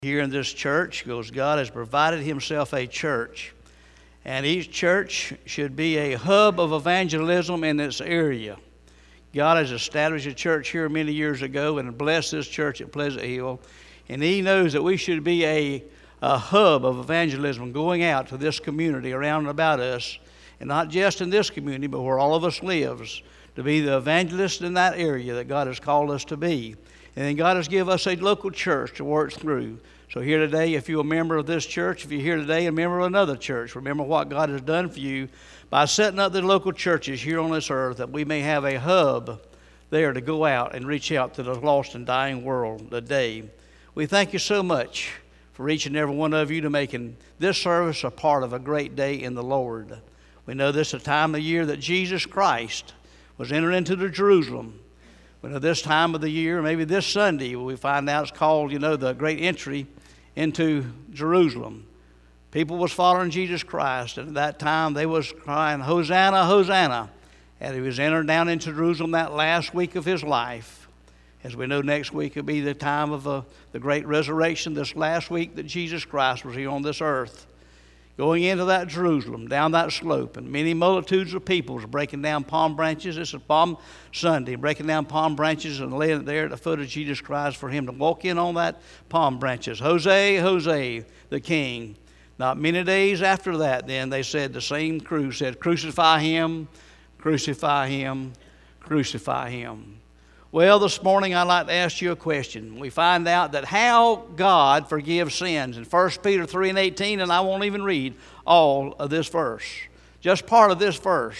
Here in this church, because God has provided himself a church. And each church should be a hub of evangelism in its area. God has established a church here many years ago and blessed this church at Pleasant Hill. And he knows that we should be a hub of evangelism going out to this community around and about us. And not just in this community, but where all of us lives, to be the evangelist in that area that God has called us to be. And then God has given us a local church to work through. So here today, if you're a member of this church, if you're here today a member of another church, remember what God has done for you by setting up the local churches here on this earth, that we may have a hub there to go out and reach out to the lost and dying world today. We thank you so much for each and every one of you to making this service a part of a great day in the Lord. We know this is a time of year that Jesus Christ was entering into the Jerusalem. We know this time of the year, maybe this Sunday, we find out it's called, the great entry into Jerusalem. People was following Jesus Christ, and at that time they was crying, "Hosanna, Hosanna," and he was entering down into Jerusalem that last week of his life. As we know, next week will be the time of the great resurrection, this last week that Jesus Christ was here on this earth. Going into that Jerusalem, down that slope, and many multitudes of people was breaking down palm branches. This is Palm Sunday, breaking down palm branches and laying it there at the foot of Jesus Christ for him to walk in on that palm branches. Hosanna, Hosanna, the King. Not many days after that, then they said, the same crew said, "Crucify him, crucify him, crucify him." Well, this morning I'd like to ask you a question. We find out that how God forgives sins in 1 Peter 3:18, and I won't even read all of this verse, just part of this verse.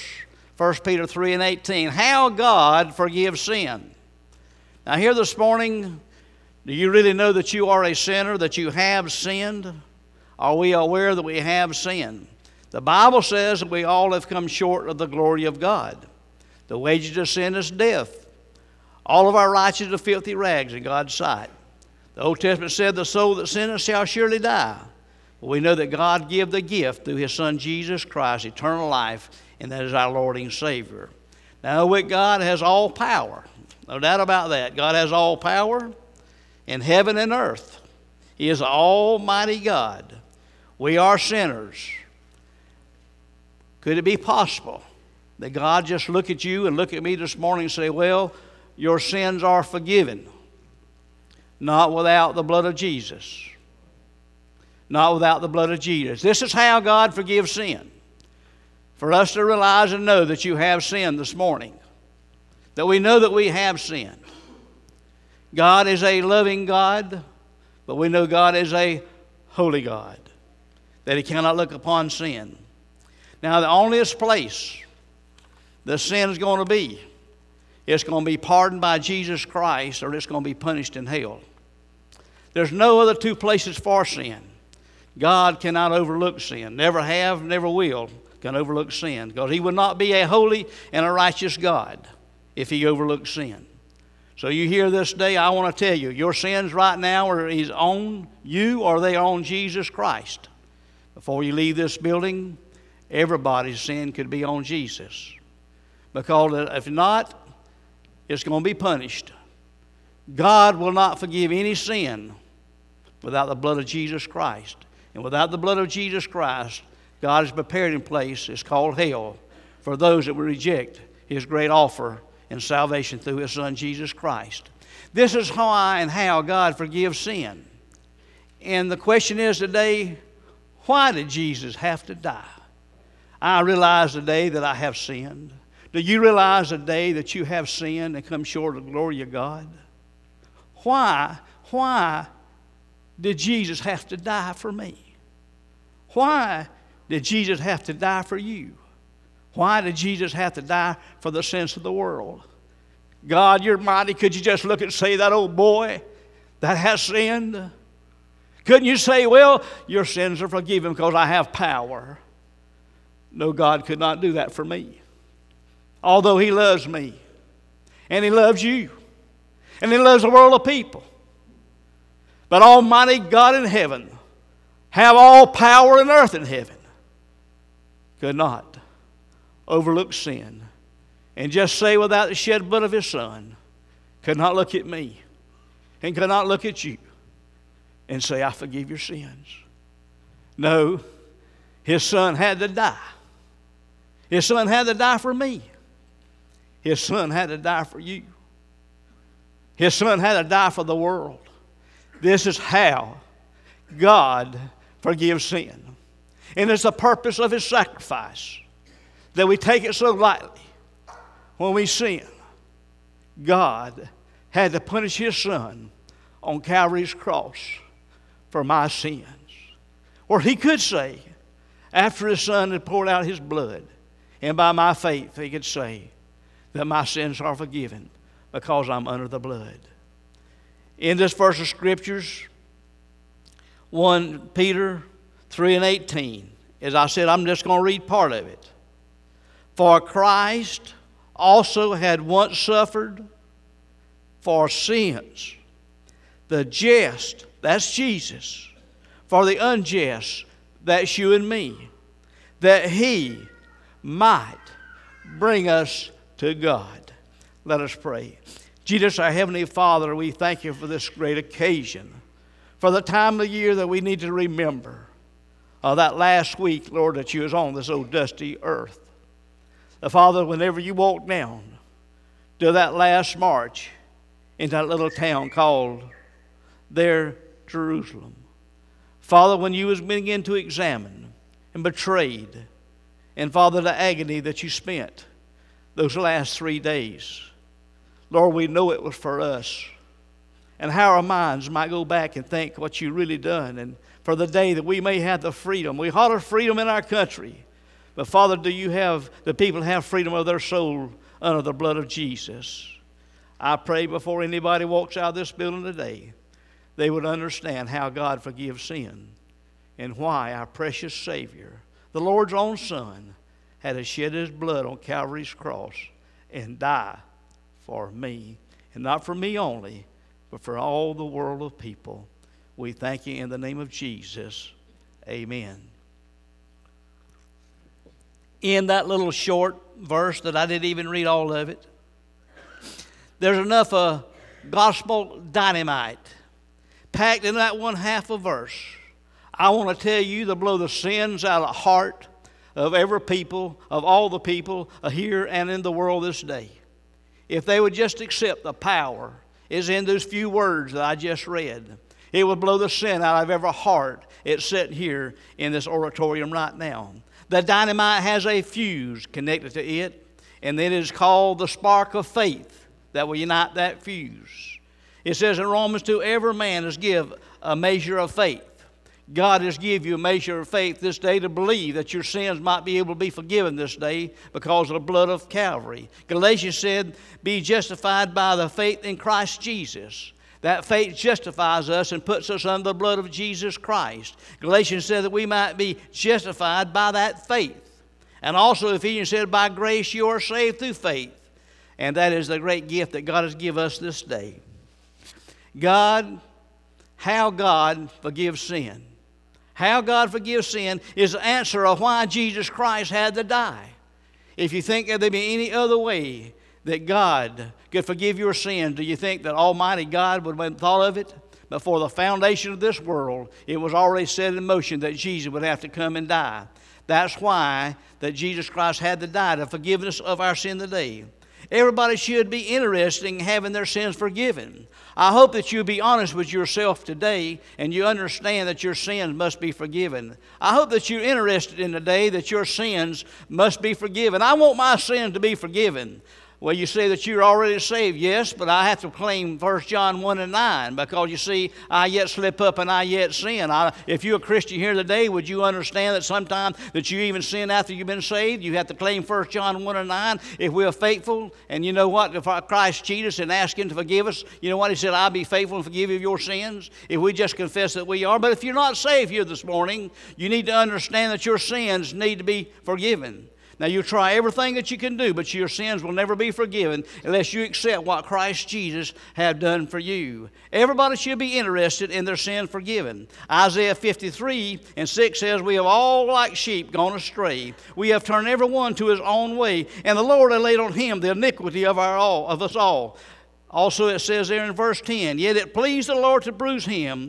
1 Peter 3:18, how God forgives sin. Now here this morning, do you really know that you are a sinner, that you have sinned? Are we aware that we have sinned? The Bible says that we all have come short of the glory of God. The wages of sin is death. All of our righteousness are filthy rags in God's sight. The Old Testament said, "The soul that sinneth shall surely die." But we know that God gave the gift through his Son Jesus Christ, eternal life, and that is our Lord and Savior. Now with God has all power. No doubt about that. God has all power in heaven and earth. He is Almighty God. We are sinners. Could it be possible that God just look at you and look at me this morning and say, "Well, your sins are forgiven"? Not without the blood of Jesus. Not without the blood of Jesus. This is how God forgives sin. For us to realize and know that you have sinned this morning. That we know that we have sinned. God is a loving God, but we know God is a holy God. That he cannot look upon sin. Now the only place the sin is going to be, it's going to be pardoned by Jesus Christ, or it's going to be punished in hell. There's no other two places for sin. God cannot overlook sin. Never have, never will can overlook sin. Because he would not be a holy and a righteous God if he overlooked sin. So you hear this day, I want to tell you, your sins right now are either on you or they are on Jesus Christ. Before you leave this building, everybody's sin could be on Jesus. Because if not, it's going to be punished. God will not forgive any sin without the blood of Jesus Christ. And without the blood of Jesus Christ, God has prepared in place, it's called hell, for those that will reject his great offer in salvation through his Son Jesus Christ. This is why and how God forgives sin. And the question is today, why did Jesus have to die? I realize today that I have sinned. Do you realize today that you have sinned and come short of the glory of God? Why did Jesus have to die for me? Why did Jesus have to die for you? Why did Jesus have to die for the sins of the world? God, you're mighty. Could you just look and say, that old boy that has sinned? Couldn't you say, well, your sins are forgiven because I have power? No, God could not do that for me. Although he loves me, and he loves you, and he loves the world of people. But Almighty God in heaven, have all power in earth and heaven, could not overlook sin and just say without the shed blood of his Son, could not look at me and could not look at you and say, I forgive your sins. No, His Son had to die. His Son had to die for me. His Son had to die for you. His Son had to die for the world. This is how God forgives sin. And it's the purpose of His sacrifice that we take it so lightly when we sin. God had to punish His Son on Calvary's cross for my sins. Or He could say, after His Son had poured out His blood, and by my faith He could say that my sins are forgiven because I'm under the blood. In this verse of Scriptures, 1 Peter 3:18, as I said, I'm just going to read part of it. For Christ also had once suffered for sins, the just, that's Jesus, for the unjust, that's you and me, that He might bring us to God. Let us pray. Jesus, our Heavenly Father, we thank You for this great occasion, for the time of the year that we need to remember that last week, Lord, that You was on this old dusty earth. Father, whenever You walked down to that last march in that little town called there Jerusalem, Father, when You was beginning to examine and betrayed, and Father, the agony that You spent those last 3 days, Lord, we know it was for us, and how our minds might go back and think what You really done, and for the day that we may have the freedom. We holler freedom in our country, but Father, do You have the people have freedom of their soul under the blood of Jesus? I pray before anybody walks out of this building today, they would understand how God forgives sin and why our precious Savior, the Lord's own Son, had to shed His blood on Calvary's cross and die for me. And not for me only, but for all the world of people. We thank You in the name of Jesus. Amen. In that little short verse that I didn't even read all of it, there's enough gospel dynamite packed in that one half a verse. I want to tell you to blow the sins out of the heart of every people, of all the people here and in the world this day. If they would just accept the power is in those few words that I just read, it would blow the sin out of every heart it's sitting here in this auditorium right now. The dynamite has a fuse connected to it, and it is called the spark of faith that will unite that fuse. It says in Romans 2, every man is give a measure of faith. God has given you a measure of faith this day to believe that your sins might be able to be forgiven this day because of the blood of Calvary. Galatians said, be justified by the faith in Christ Jesus. That faith justifies us and puts us under the blood of Jesus Christ. Galatians said that we might be justified by that faith. And also Ephesians said, by grace you are saved through faith. And that is the great gift that God has given us this day. How God forgives sin. How God forgives sin is the answer of why Jesus Christ had to die. If you think that there be any other way that God could forgive your sins, do you think that Almighty God would have thought of it? Before the foundation of this world, it was already set in motion that Jesus would have to come and die. That's why that Jesus Christ had to die, the forgiveness of our sin today. Everybody should be interested in having their sins forgiven. I hope that you'll be honest with yourself today and you understand that your sins must be forgiven. I hope that you're interested in today that your sins must be forgiven. I want my sins to be forgiven. Well, you say that you're already saved. Yes, but I have to claim 1 John 1 and 9 because, you see, I yet slip up and I yet sin. If you're a Christian here today, would you understand that sometimes that you even sin after you've been saved? You have to claim 1 John 1 and 9 if we're faithful. And you know what? If Christ Jesus and ask Him to forgive us, you know what? He said, I'll be faithful and forgive you of your sins if we just confess that we are. But if you're not saved here this morning, you need to understand that your sins need to be forgiven. Now, you try everything that you can do, but your sins will never be forgiven unless you accept what Christ Jesus have done for you. Everybody should be interested in their sin forgiven. Isaiah 53:6 says, we have all like sheep gone astray. We have turned every one to his own way, and the Lord hath laid on Him the iniquity of us all. Also it says there in verse 10, yet it pleased the Lord to bruise Him.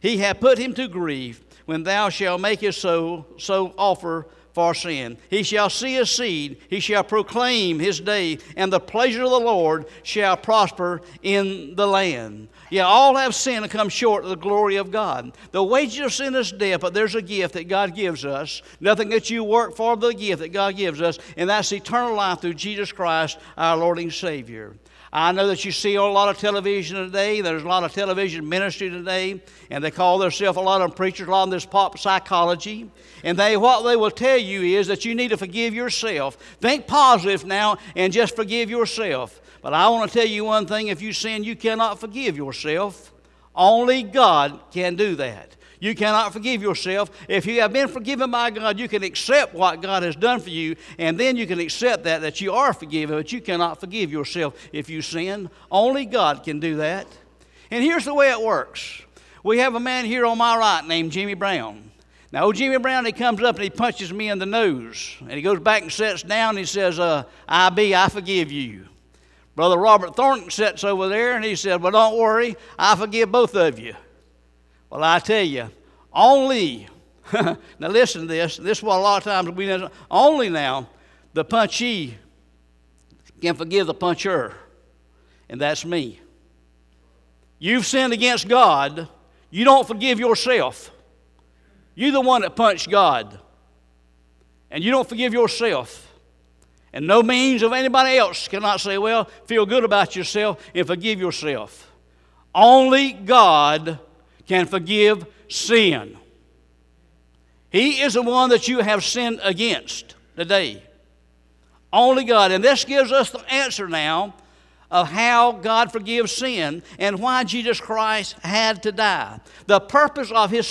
He hath put him to grief when thou shalt make his soul offer for sin. He shall see his seed, he shall proclaim his day, and the pleasure of the Lord shall prosper in the land. Yeah, all have sinned and come short of the glory of God. The wages of sin is death, but there's a gift that God gives us. Nothing that you work for, but the gift that God gives us, and that's eternal life through Jesus Christ, our Lord and Savior. I know that you see a lot of television today. There's a lot of television ministry today, and they call themselves, a lot of them preachers, a lot of this pop psychology. And what they will tell you is that you need to forgive yourself. Think positive now and just forgive yourself. But I want to tell you one thing. If you sin, you cannot forgive yourself. Only God can do that. You cannot forgive yourself. If you have been forgiven by God, you can accept what God has done for you, and then you can accept that you are forgiven, but you cannot forgive yourself if you sin. Only God can do that. And here's the way it works. We have a man here on my right named Jimmy Brown. Now, old Jimmy Brown, he comes up and he punches me in the nose, and he goes back and sits down and he says, I forgive you. Brother Robert Thornton sits over there and he said, well, don't worry, I forgive both of you. Well, I tell you, only, now listen to this. This is what a lot of times we know. Only now the punchee can forgive the puncher, and that's me. You've sinned against God. You don't forgive yourself. You're the one that punched God, and you don't forgive yourself. And no means of anybody else cannot say, well, feel good about yourself and forgive yourself. Only God can forgive sin. He is the one that you have sinned against today. Only God. And this gives us the answer now of how God forgives sin and why Jesus Christ had to die. The purpose of his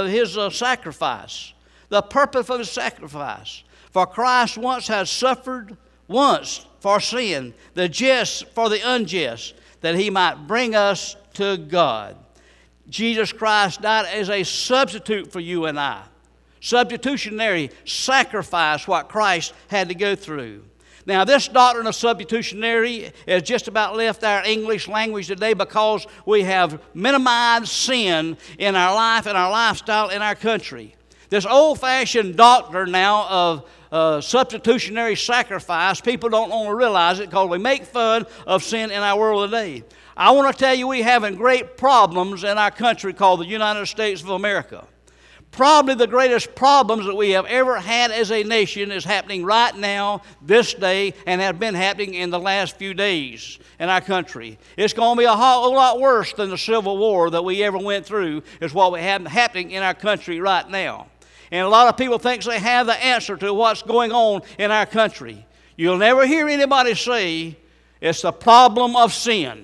sacrifice. The purpose of his sacrifice. For Christ once has suffered once for sin, the just for the unjust, that he might bring us to God. Jesus Christ died as a substitute for you and I. Substitutionary sacrifice, what Christ had to go through. Now, this doctrine of substitutionary has just about left our English language today because we have minimized sin in our life and our lifestyle in our country. This old-fashioned doctrine now of substitutionary sacrifice, people don't want to realize it because we make fun of sin in our world today. I want to tell you we're having great problems in our country called the United States of America. Probably the greatest problems that we have ever had as a nation is happening right now, this day, and have been happening in the last few days in our country. It's going to be a whole lot worse than the Civil War that we ever went through is what we have happening in our country right now. And a lot of people think they have the answer to what's going on in our country. You'll never hear anybody say it's the problem of sin.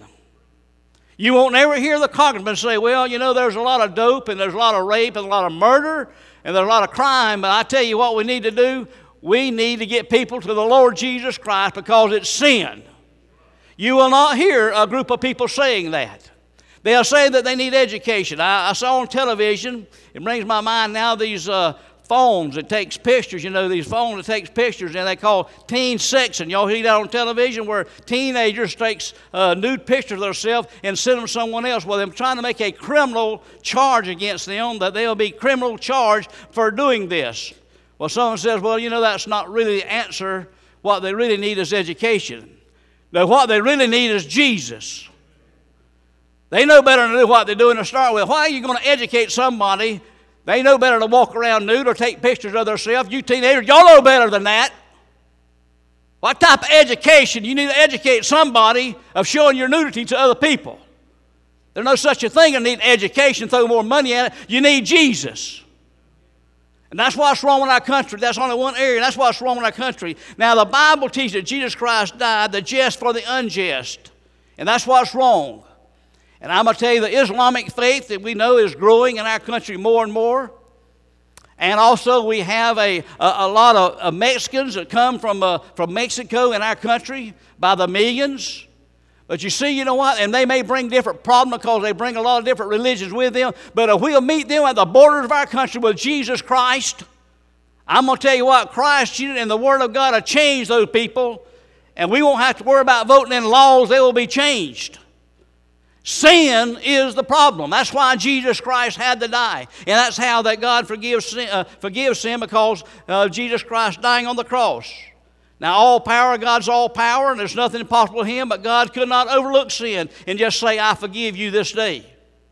You won't never hear the congressman say, well, you know, there's a lot of dope and there's a lot of rape and a lot of murder and there's a lot of crime, but I tell you what we need to do. We need to get people to the Lord Jesus Christ because it's sin. You will not hear a group of people saying that. They'll say that they need education. I saw on television, it brings my mind now, these phones that takes pictures, you know, these phones that takes pictures, and they call teen sexing. Y'all see that on television where teenagers takes nude pictures of themselves and send them to someone else. Well, they're trying to make a criminal charge against them, that they'll be criminal charged for doing this. Well, someone says, well, you know, that's not really the answer. What they really need is education. Now, what they really need is Jesus. They know better than to do what they're doing to start with. Why are you going to educate somebody? They know better to walk around nude or take pictures of themselves. You teenagers, y'all know better than that. What type of education? You need to educate somebody of showing your nudity to other people. There's no such a thing as need education, throw more money at it. You need Jesus. And that's what's wrong with our country. That's only one area. That's what's wrong with our country. Now, the Bible teaches that Jesus Christ died, the just for the unjust. And that's what's wrong. And I'm going to tell you, the Islamic faith that we know is growing in our country more and more. And also we have a lot of Mexicans that come from Mexico in our country by the millions. But you see, you know what? And they may bring different problems because they bring a lot of different religions with them. But if we'll meet them at the borders of our country with Jesus Christ, I'm going to tell you what, Christ and the Word of God will change those people. And we won't have to worry about voting in laws. They will be changed. Sin is the problem. That's why Jesus Christ had to die. And that's how that God forgives sin because of Jesus Christ dying on the cross. Now, all power, God's all power, and there's nothing impossible to Him, but God could not overlook sin and just say, I forgive you this day.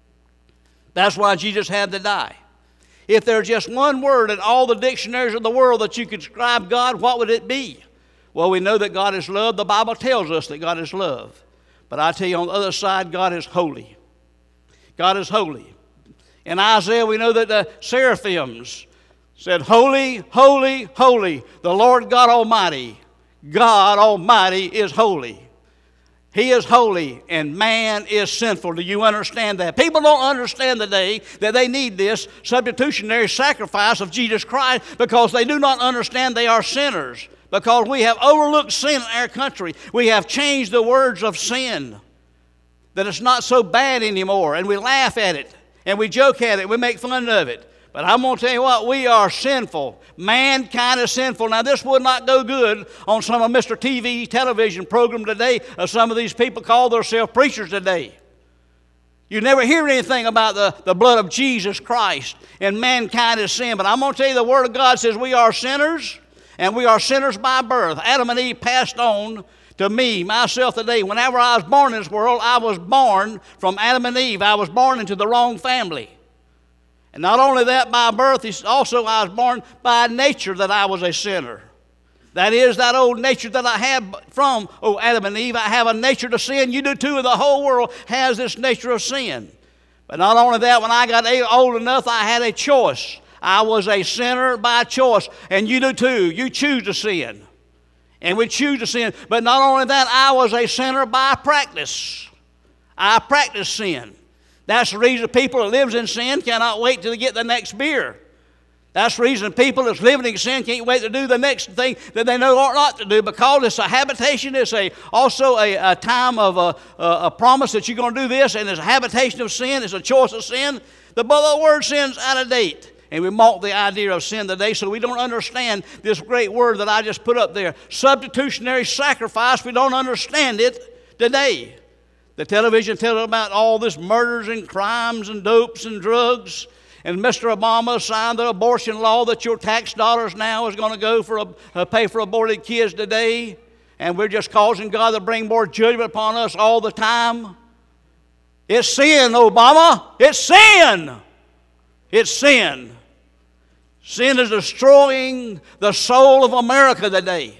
That's why Jesus had to die. If there's just one word in all the dictionaries of the world that you could describe God, what would it be? Well, we know that God is love. The Bible tells us that God is love. But I tell you, on the other side, God is holy. God is holy. In Isaiah, we know that the seraphims said, Holy, holy, holy, the Lord God Almighty. God Almighty is holy. He is holy, and man is sinful. Do you understand that? People don't understand today that they need this substitutionary sacrifice of Jesus Christ because they do not understand they are sinners. Because we have overlooked sin in our country. We have changed the words of sin. That it's not so bad anymore. And we laugh at it. And we joke at it. We make fun of it. But I'm going to tell you what, we are sinful. Mankind is sinful. Now, this would not go good on some of Mr. TV television program today, or some of these people call themselves preachers today. You never hear anything about the blood of Jesus Christ and mankind is sin. But I'm going to tell you, the Word of God says we are sinners, and we are sinners by birth. Adam and Eve passed on to me, myself today. Whenever I was born in this world, I was born from Adam and Eve. I was born into the wrong family. And not only that, by birth, also I was born by nature that I was a sinner. That is, that old nature that I had from Adam and Eve. I have a nature to sin. You do too, and the whole world has this nature of sin. But not only that, when I got old enough, I had a choice. I was a sinner by choice, and you do too. You choose to sin. And we choose to sin. But not only that, I was a sinner by practice. I practiced sin. That's the reason people that lives in sin cannot wait till they get the next beer. That's the reason people that's living in sin can't wait to do the next thing that they know ought not to do, because it's a habitation. It's also a time of a promise that you're going to do this, and it's a habitation of sin. It's a choice of sin. The word sin's out of date. And we mock the idea of sin today, so we don't understand this great word that I just put up there. Substitutionary sacrifice, we don't understand it today. The television tells about all this murders and crimes and dopes and drugs. And Mr. Obama signed the abortion law that your tax dollars now is going to go for pay for aborted kids today. And we're just causing God to bring more judgment upon us all the time. It's sin, Obama. It's sin. It's sin. Sin is destroying the soul of America today.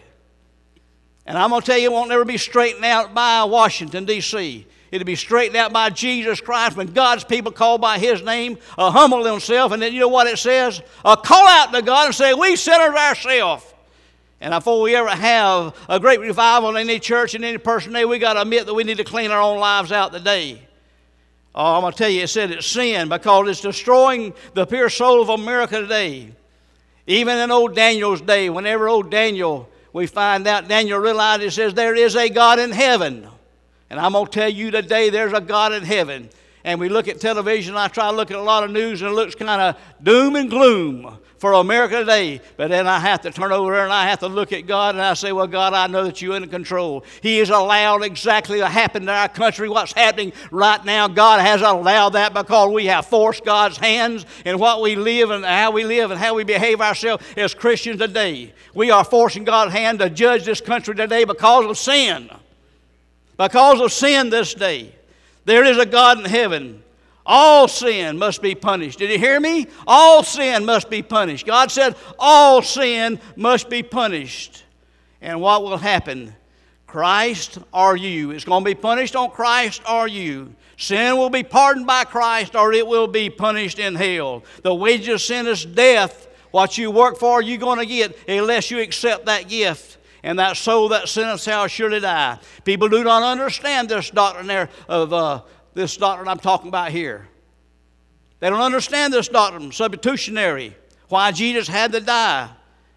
And I'm going to tell you, it won't never be straightened out by Washington, D.C. It'll be straightened out by Jesus Christ when God's people call by His name, humble themselves, and then you know what it says? Call out to God and say, we sinners ourselves. And before we ever have a great revival in any church and any person today, we got to admit that we need to clean our own lives out today. Oh, I'm going to tell you, it said it's sin because it's destroying the pure soul of America today. Even in old Daniel's day, whenever old Daniel, we find out, Daniel realized, it says there is a God in heaven. And I'm going to tell you today, there's a God in heaven. And we look at television, I try to look at a lot of news, and it looks kind of doom and gloom for America today. But then I have to turn over there and I have to look at God, and I say, well, God, I know that you're in control. He has allowed exactly to happen to our country. What's happening right now, God has allowed that because we have forced God's hands in what we live and how we behave ourselves as Christians today. We are forcing God's hand to judge this country today because of sin. Because of sin this day. There is a God in heaven. All sin must be punished. Did you hear me? All sin must be punished. God said all sin must be punished. And what will happen? Christ or you. It's going to be punished on Christ or you. Sin will be pardoned by Christ or it will be punished in hell. The wages of sin is death. What you work for, you're going to get unless you accept that gift. And that soul that sinneth shall surely die. People do not understand this doctrine there of this doctrine I'm talking about here. They don't understand this doctrine, substitutionary, why Jesus had to die.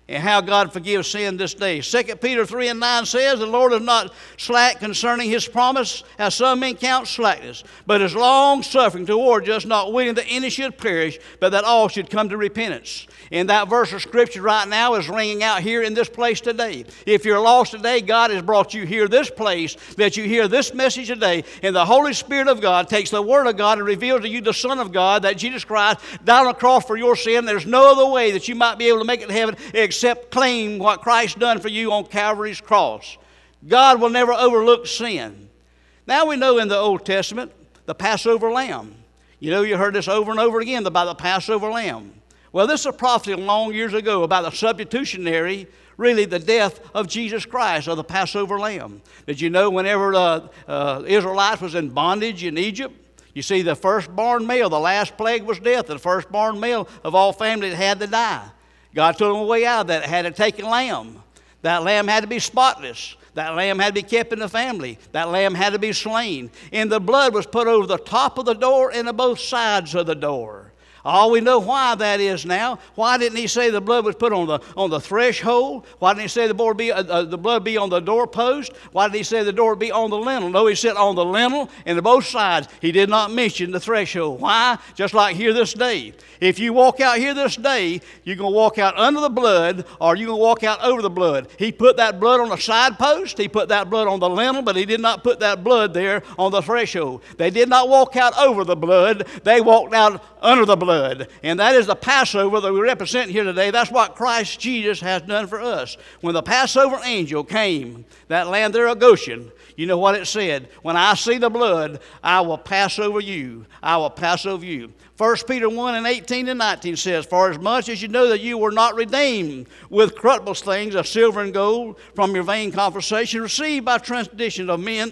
and how God forgives sin this day. 2 Peter 3:9 says, the Lord is not slack concerning his promise, as some men count slackness, but is long-suffering toward us, not willing that any should perish, but that all should come to repentance. And that verse of Scripture right now is ringing out here in this place today. If you're lost today, God has brought you here, this place, that you hear this message today, and the Holy Spirit of God takes the Word of God and reveals to you the Son of God, that Jesus Christ died on the cross for your sin. There's no other way that you might be able to make it to heaven except claim what Christ done for you on Calvary's cross. God will never overlook sin. Now we know in the Old Testament, the Passover lamb. You know, you heard this over and over again about the Passover lamb. Well, this is a prophecy long years ago about the substitutionary, really the death of Jesus Christ, of the Passover lamb. Did you know whenever the Israelites was in bondage in Egypt, you see the firstborn male, the last plague was death. The firstborn male of all families had to die. God took them a way out of that. It had to take a lamb. That lamb had to be spotless. That lamb had to be kept in the family. That lamb had to be slain. And the blood was put over the top of the door and on both sides of the door. All we know why that is now. Why didn't he say the blood was put on the threshold? Why didn't he say the blood be on the doorpost? Why did he say the door be on the lintel? No, he said on the lintel and on both sides. He did not mention the threshold. Why? Just like here this day. If you walk out here this day, you're going to walk out under the blood, or you're going to walk out over the blood. He put that blood on the side post. He put that blood on the lintel, but he did not put that blood there on the threshold. They did not walk out over the blood. They walked out under the blood. And that is the Passover that we represent here today. That's what Christ Jesus has done for us. When the Passover angel came, that land there of Goshen, you know what it said? When I see the blood, I will pass over you. I will pass over you. 1 Peter 1:18-19 says, for as much as you know that you were not redeemed with corruptible things of silver and gold from your vain conversation received by tradition of men,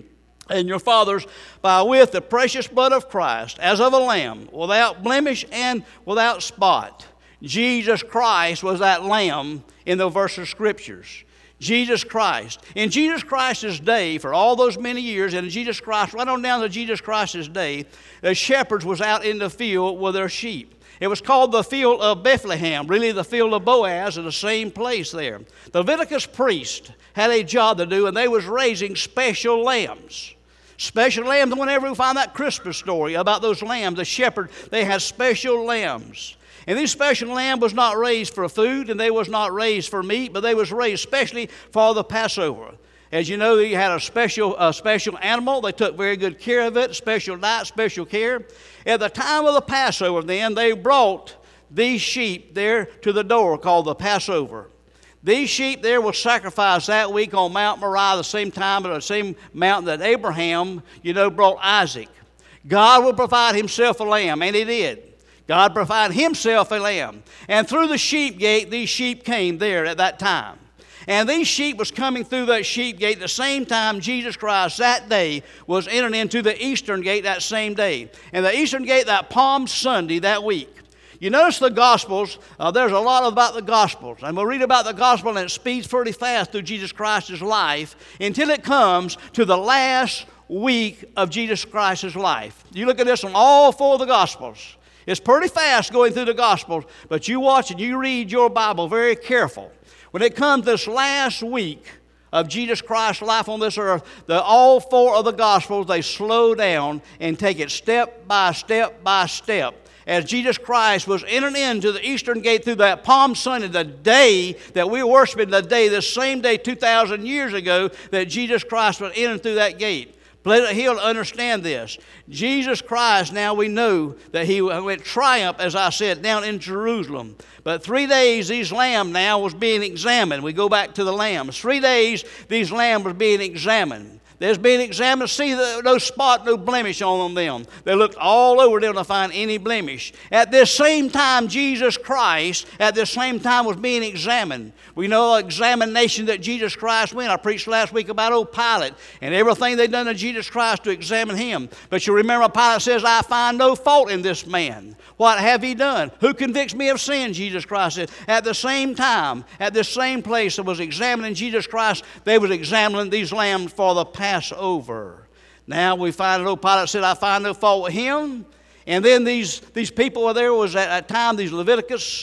and your fathers, by with the precious blood of Christ, as of a lamb, without blemish and without spot. Jesus Christ was that lamb in the verse of Scriptures. Jesus Christ. In Jesus Christ's day, for all those many years, and in Jesus Christ, right on down to Jesus Christ's day, the shepherds was out in the field with their sheep. It was called the field of Bethlehem, really the field of Boaz, in the same place there. The Leviticus priest had a job to do, and they was raising special lambs. Special lambs, whenever we find that Christmas story about those lambs, the shepherd, they had special lambs. And these special lamb was not raised for food, and they was not raised for meat, but they was raised specially for the Passover. As you know, you had a special animal. They took very good care of it, special diet, special care. At the time of the Passover then, they brought these sheep there to the door called the Passover. These sheep there were sacrificed that week on Mount Moriah, the same time, at the same mountain that Abraham, brought Isaac. God would provide himself a lamb, and he did. God provided himself a lamb. And through the sheep gate, these sheep came there at that time. And these sheep was coming through that sheep gate the same time Jesus Christ that day was entering into the eastern gate that same day. And the eastern gate, that Palm Sunday that week. You notice the Gospels, there's a lot about the Gospels. And we'll read about the Gospel, and it speeds pretty fast through Jesus Christ's life until it comes to the last week of Jesus Christ's life. You look at this on all four of the Gospels. It's pretty fast going through the Gospels, but you watch and you read your Bible very careful. When it comes this last week of Jesus Christ's life on this earth, all four of the Gospels, they slow down and take it step by step by step. As Jesus Christ was entering into the eastern gate through that Palm Sunday, the day that we worship in, the same day 2,000 years ago that Jesus Christ was entering through that gate. Pleasant Hill to understand this. Jesus Christ, now we know that he went triumph, as I said, down in Jerusalem. But 3 days, these lambs now was being examined. We go back to the lambs. 3 days, these lambs was being examined. There's being examined to see no spot, no blemish on them. They looked all over them to find any blemish. At this same time, Jesus Christ, at this same time, was being examined. We know the examination that Jesus Christ went. I preached last week about old Pilate and everything they'd done to Jesus Christ to examine him. But you remember Pilate says, I find no fault in this man. What have he done? Who convicts me of sin? Jesus Christ said. At the same time, at this same place that was examining Jesus Christ, they was examining these lambs for the Passover. Now we find that old Pilate said, I find no fault with him. And then these people were there, was at that time, these Leviticus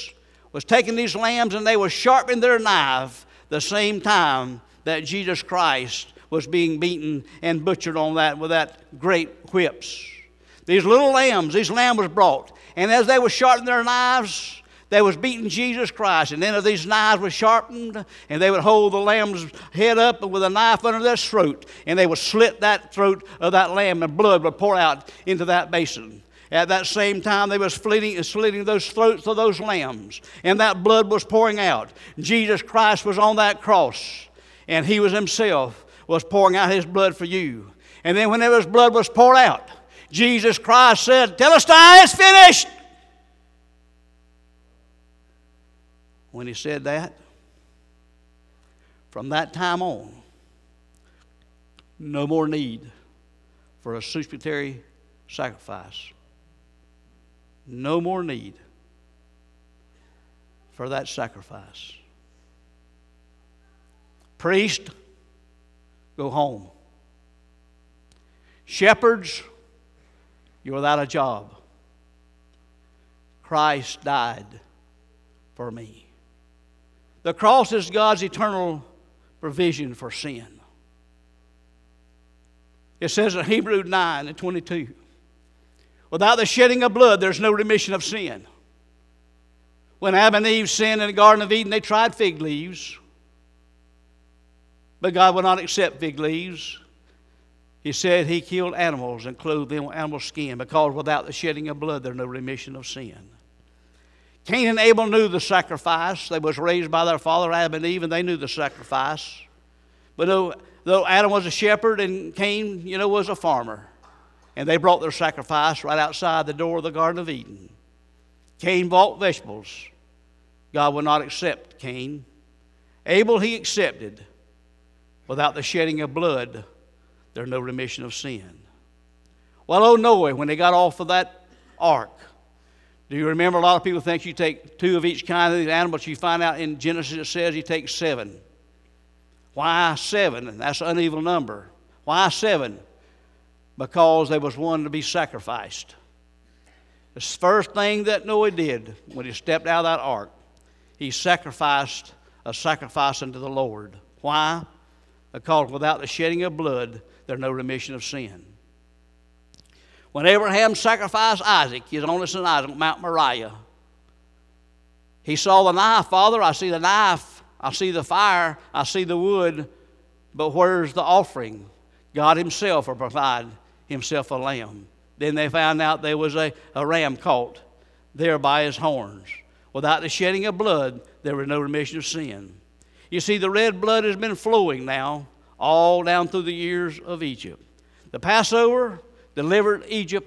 was taking these lambs and they were sharpening their knife the same time that Jesus Christ was being beaten and butchered on that with that great whips. These little lambs, these lamb was brought. And as they were sharpening their knives, they was beating Jesus Christ. And then as these knives were sharpened, and they would hold the lamb's head up with a knife under their throat, and they would slit that throat of that lamb, and blood would pour out into that basin. At that same time, they was slitting those throats of those lambs, and that blood was pouring out. Jesus Christ was on that cross, and he was himself was pouring out his blood for you. And then whenever his blood was poured out, Jesus Christ said, "Telestai, it's finished." When he said that, from that time on, no more need for a substitutionary sacrifice. No more need for that sacrifice. Priest, go home. Shepherds, you're without a job. Christ died for me. The cross is God's eternal provision for sin. It says in Hebrews 9:22, without the shedding of blood, there's no remission of sin. When Adam and Eve sinned in the Garden of Eden, they tried fig leaves. But God would not accept fig leaves. He said he killed animals and clothed them with animal skin, because without the shedding of blood, there's no remission of sin. Cain and Abel knew the sacrifice. They was raised by their father Adam and Eve, and they knew the sacrifice. But though Adam was a shepherd and Cain, was a farmer, and they brought their sacrifice right outside the door of the Garden of Eden. Cain bought vegetables. God would not accept Cain. Abel he accepted. Without the shedding of blood, there's no remission of sin. Well, Noah, when they got off of that ark, do you remember, a lot of people think you take 2 of each kind of these animals. You find out in Genesis it says you take 7. Why 7? And that's an uneven number. Why 7? Because there was one to be sacrificed. The first thing that Noah did when he stepped out of that ark, he sacrificed a sacrifice unto the Lord. Why? Because without the shedding of blood, there's no remission of sin. When Abraham sacrificed Isaac, his only son Isaac, Mount Moriah, he saw the knife. Father, I see the knife, I see the fire, I see the wood, but where's the offering? God himself will provide himself a lamb. Then they found out there was a ram caught there by his horns. Without the shedding of blood, there was no remission of sin. You see, the red blood has been flowing now all down through the years of Egypt. The Passover delivered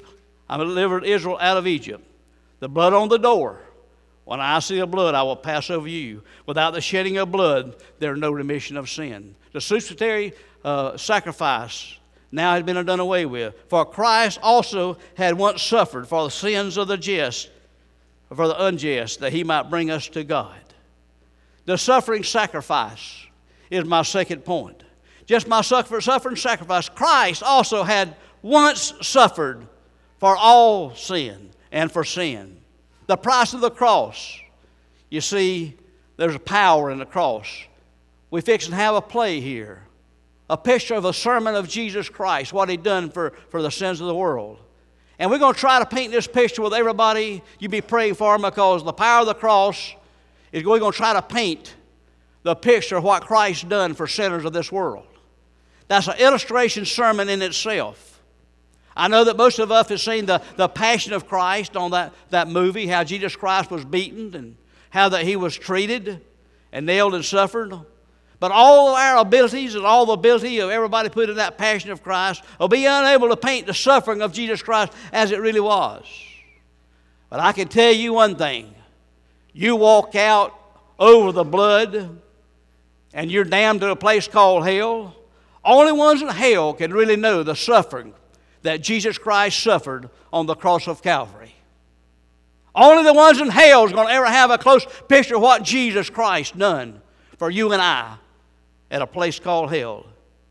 Israel out of Egypt. The blood on the door. When I see the blood, I will pass over you. Without the shedding of blood, there is no remission of sin. The substitutionary sacrifice now has been done away with. For Christ also had once suffered for the sins of the just, for the unjust, that he might bring us to God. The suffering sacrifice is my second point. Just my suffering sacrifice. Christ also had once suffered for all sin and for sin. The price of the cross. You see, there's a power in the cross. We fix and have a play here. A picture of a sermon of Jesus Christ, what he done for the sins of the world. And we're going to try to paint this picture with everybody you be praying for, because the power of the cross is we're going to try to paint the picture of what Christ done for sinners of this world. That's an illustration sermon in itself. I know that most of us have seen the Passion of Christ on that movie, how Jesus Christ was beaten and how that he was treated and nailed and suffered. But all of our abilities and all the ability of everybody put in that Passion of Christ will be unable to paint the suffering of Jesus Christ as it really was. But I can tell you one thing. You walk out over the blood and you're damned to a place called hell. Only ones in hell can really know the suffering that Jesus Christ suffered on the cross of Calvary. Only the ones in hell is going to ever have a close picture of what Jesus Christ done for you and I at a place called hell.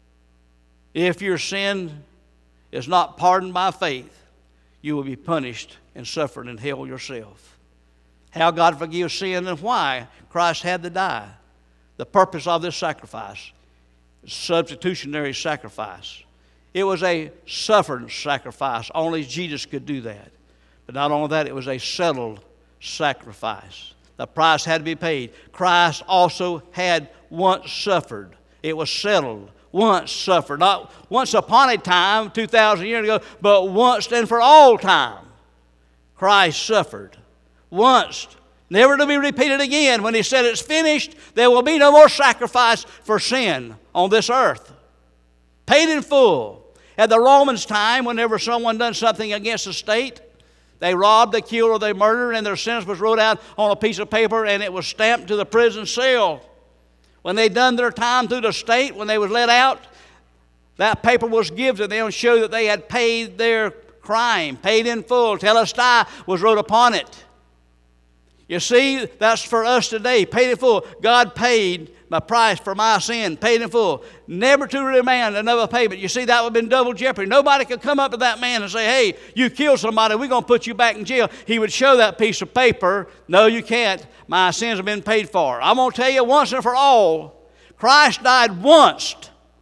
If your sin is not pardoned by faith, you will be punished and suffered in hell yourself. how God forgives sin and why Christ had to die. The purpose of this sacrifice, substitutionary sacrifice. It was a suffering sacrifice. Only Jesus could do that. But not only that, it was a settled sacrifice. The price had to be paid. Christ also had once suffered. It was settled. Once suffered. Not once upon a time, 2,000 years ago, but once and for all time. Christ suffered. Once. Never to be repeated again. When he said it's finished, there will be no more sacrifice for sin on this earth. Paid in full. At the Romans' time, whenever someone done something against the state, they robbed, they killed, or they murdered, and their sentence was wrote out on a piece of paper, and it was stamped to the prison cell. When they done their time through the state, when they was let out, that paper was given to them to show that they had paid their crime, paid in full. Telestai was wrote upon it. You see, that's for us today, paid in full. God paid my price for my sin, paid in full. Never to demand another payment. You see, that would have been double jeopardy. Nobody could come up to that man and say, hey, you killed somebody, we're going to put you back in jail. He would show that piece of paper. No, you can't. My sins have been paid for. I'm going to tell you once and for all, Christ died once.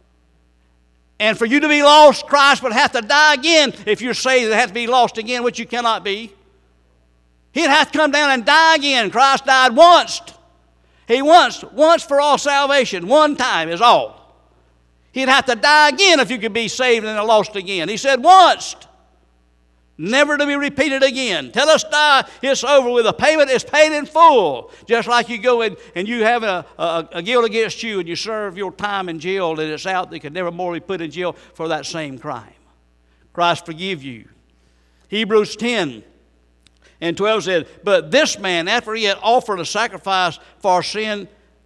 And for you to be lost, Christ would have to die again. If you're saved, it has to be lost again, which you cannot be. He'd have to come down and die again. Christ died once. He once for all salvation. One time is all. He'd have to die again if you could be saved and lost again. He said once. Never to be repeated again. Telestai, it's over with. The payment is paid in full. Just like you go in and you have a guilt against you and you serve your time in jail and it's out, they could never more be put in jail for that same crime. Christ forgive you. Hebrews 10 and 12 said, but this man, after he had offered a sacrifice for sin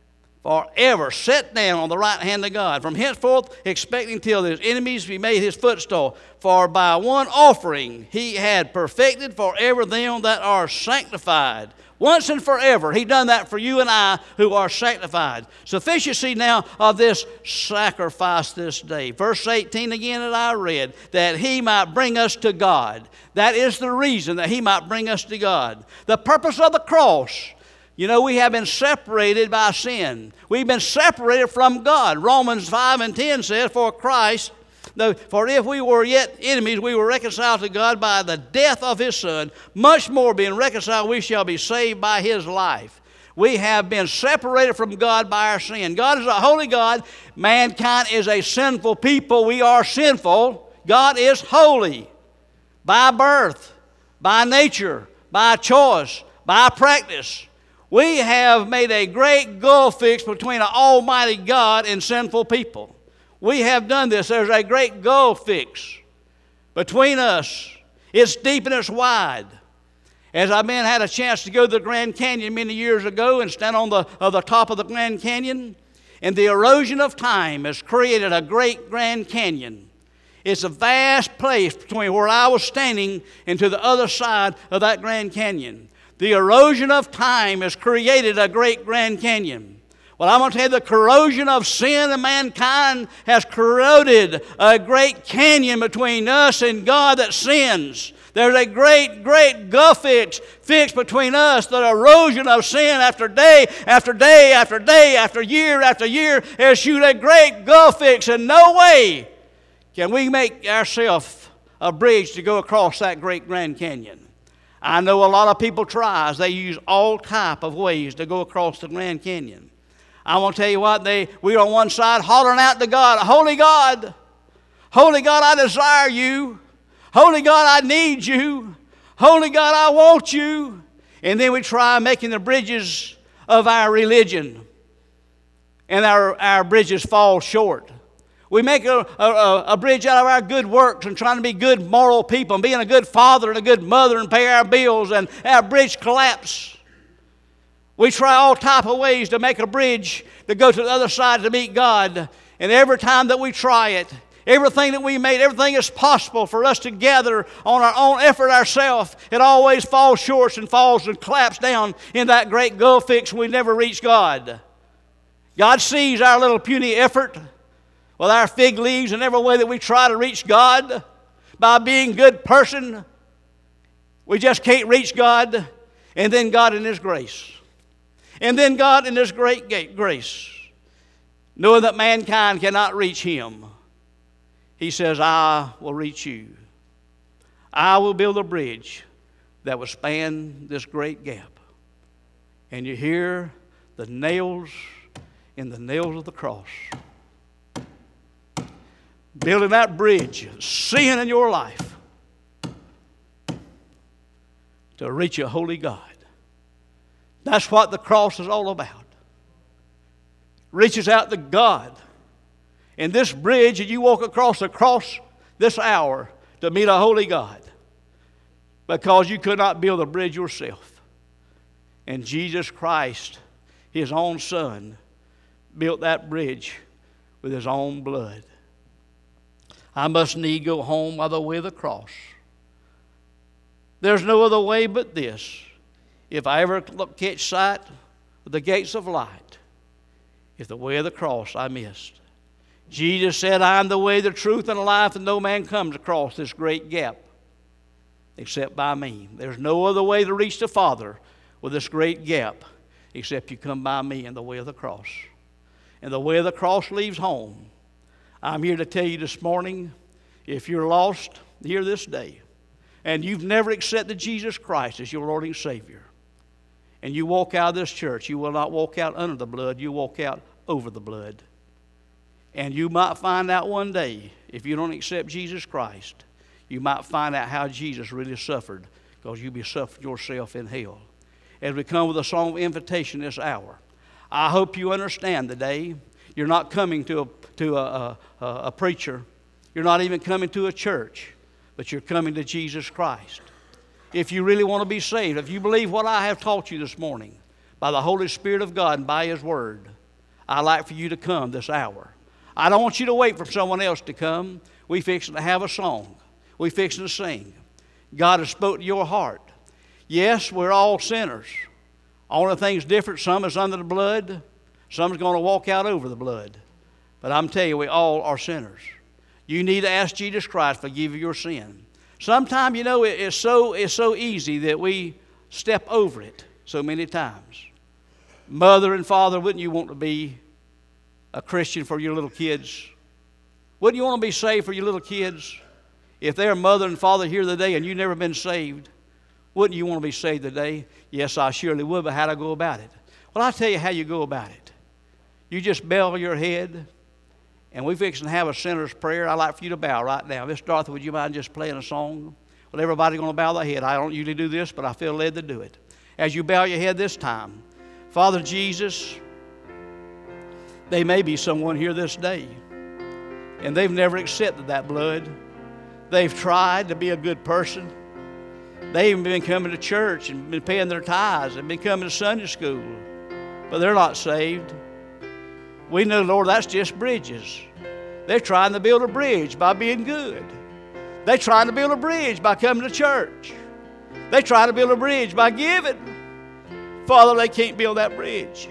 forever, sat down on the right hand of God, from henceforth expecting till his enemies be made his footstool. For by one offering he had perfected forever them that are sanctified. Once and forever. He done that for you and I who are sanctified. Sufficiency now of this sacrifice this day. Verse 18 again that I read, that he might bring us to God. That is the reason that he might bring us to God. The purpose of the cross. You know, we have been separated by sin. We've been separated from God. Romans 5 and 10 says, for Christ, for if we were yet enemies, we were reconciled to God by the death of his Son. Much more being reconciled, we shall be saved by his life. We have been separated from God by our sin. God is a holy God. Mankind is a sinful people. We are sinful. God is holy. By birth, by nature, by choice, by practice. We have made a great gulf fix between an almighty God and sinful people. We have done this. There's a great gulf fix between us. It's deep and it's wide. As I had a chance to go to the Grand Canyon many years ago and stand on the top of the Grand Canyon, and the erosion of time has created a great Grand Canyon. It's a vast place between where I was standing and to the other side of that Grand Canyon. The erosion of time has created a great Grand Canyon. Well, I'm going to tell you, the corrosion of sin and mankind has corroded a great canyon between us and God that sins. There's a great gulf fix between us. The erosion of sin after day, after day, after day, after year has shoot a great gulf fix. And no way can we make ourselves a bridge to go across that great Grand Canyon. I know a lot of people try. They use all type of ways to go across the Grand Canyon. I want to tell you what, we're on one side hollering out to God, holy God, I desire you. Holy God, I need you. Holy God, I want you. And then we try making the bridges of our religion. And our bridges fall short. We make a bridge out of our good works and trying to be good moral people and being a good father and a good mother and pay our bills, and our bridge collapse. We try all type of ways to make a bridge to go to the other side to meet God. And every time that we try it, everything that we made, everything is possible for us to gather on our own effort ourselves, it always falls short and falls and collapses down in that great gulf fix. We never reach God. God sees our little puny effort with our fig leaves and every way that we try to reach God by being a good person. We just can't reach God. And then God in His grace. And then God in His great grace, knowing that mankind cannot reach Him, He says, I will reach you. I will build a bridge that will span this great gap. And you hear the nails in the nails of the cross. Building that bridge, sin in your life, to reach a holy God. That's what the cross is all about. Reaches out to God. And this bridge, and you walk across this hour to meet a holy God, because you could not build a bridge yourself. And Jesus Christ, His own Son, built that bridge with His own blood. I must need go home by the way of the cross. There's no other way but this. If I ever catch sight of the gates of light, if the way of the cross I missed. Jesus said, I am the way, the truth, and the life, and no man comes across this great gap except by me. There's no other way to reach the Father with this great gap except you come by me in the way of the cross. And the way of the cross leaves home. I'm here to tell you this morning, if you're lost here this day, and you've never accepted Jesus Christ as your Lord and Savior, and you walk out of this church, you will not walk out under the blood, you walk out over the blood. And you might find out one day, if you don't accept Jesus Christ, you might find out how Jesus really suffered, because you'll be suffering yourself in hell. As we come with a song of invitation this hour, I hope you understand today, you're not coming to a preacher. You're not even coming to a church, but you're coming to Jesus Christ. If you really want to be saved, if you believe what I have taught you this morning by the Holy Spirit of God and by His Word, I'd like for you to come this hour. I don't want you to wait for someone else to come. We fixing to have a song. We fixing to sing. God has spoken to your heart. Yes, we're all sinners. Only thing's different, some is under the blood, some's going to walk out over the blood. But I'm telling you, we all are sinners. You need to ask Jesus Christ to forgive you your sin. Sometimes, it's so easy that we step over it so many times. Mother and father, wouldn't you want to be a Christian for your little kids? Wouldn't you want to be saved for your little kids? If they're mother and father here today and you've never been saved, wouldn't you want to be saved today? Yes, I surely would, but how do I go about it? Well, I'll tell you how you go about it. You just bow your head, and we fix and have a sinner's prayer. I'd like for you to bow right now. Miss Dorothy, would you mind just playing a song? Well, everybody's going to bow their head. I don't usually do this, but I feel led to do it. As you bow your head this time, Father Jesus, there may be someone here this day, and they've never accepted that blood. They've tried to be a good person. They've even been coming to church and been paying their tithes and been coming to Sunday school, but they're not saved. We know, Lord, that's just bridges. They're trying to build a bridge by being good. They're trying to build a bridge by coming to church. They try to build a bridge by giving. Father, they can't build that bridge.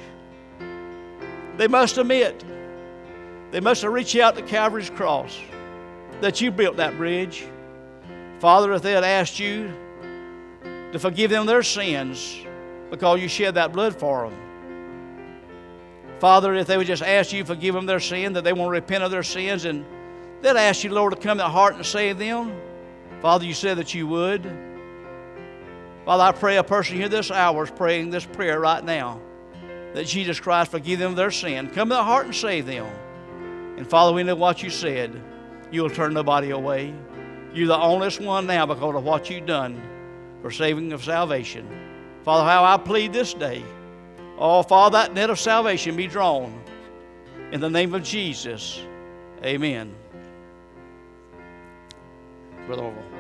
They must admit, they must have reached out to Calvary's cross, that you built that bridge. Father, if they had asked you to forgive them their sins because you shed that blood for them. Father, if they would just ask you to forgive them their sin, that they want to repent of their sins, and they'd ask you, Lord, to come in their heart and save them. Father, you said that you would. Father, I pray a person here this hour is praying this prayer right now, that Jesus Christ forgive them their sin. Come in their heart and save them. And Father, we know what you said. You'll turn nobody away. You're the only one now because of what you've done for saving of salvation. Father, how I plead this day, oh, Father, that net of salvation be drawn. In the name of Jesus, amen. Brother Orville.